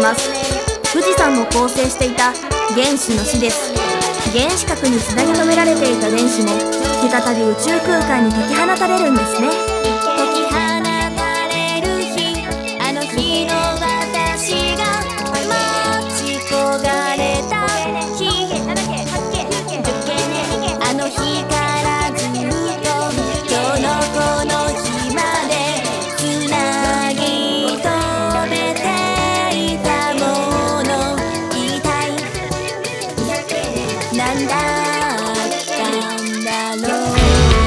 ます。富士山を構成していた原子の死です。原子核につなぎ止められていた電子も再び宇宙空間に解き放たれるんですね。 解き放たれる日、あの日の私が待ち焦がれた日、あの日からずっと今日のこの日までつなぎ止めていたもの、一体なんだったんだろう。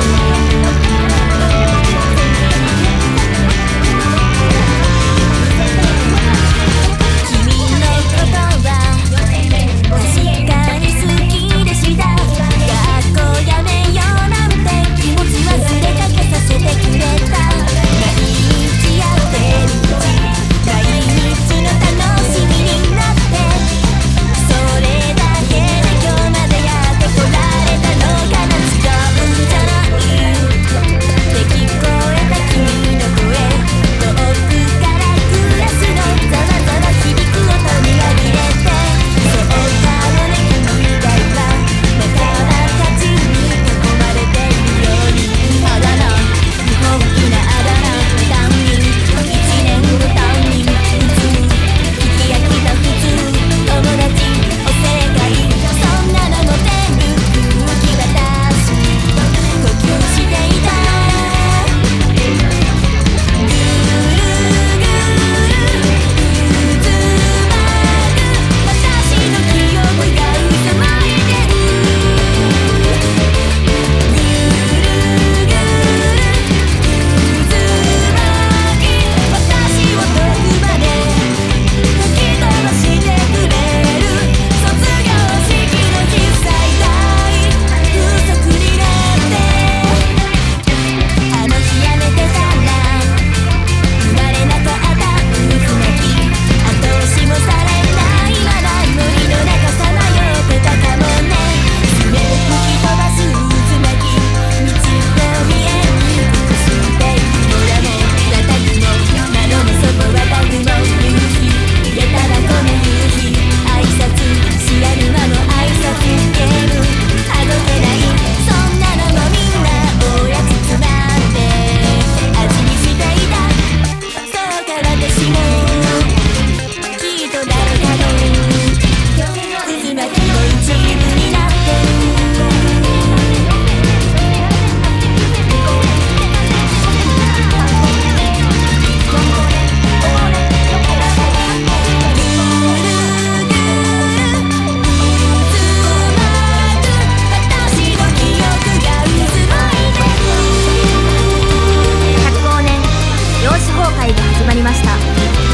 始まりました。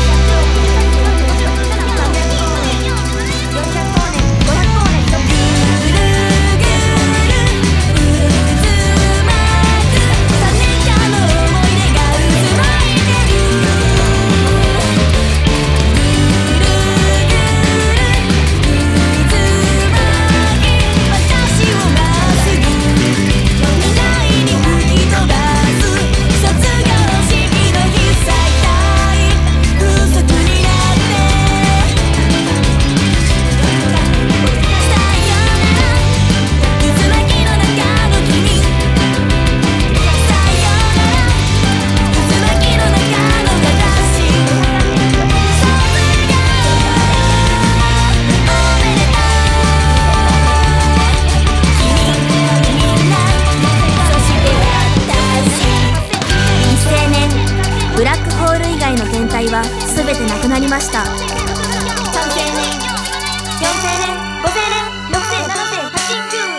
ブラックホール以外の天体は全てなくなりました。 3000年、4000年、5000年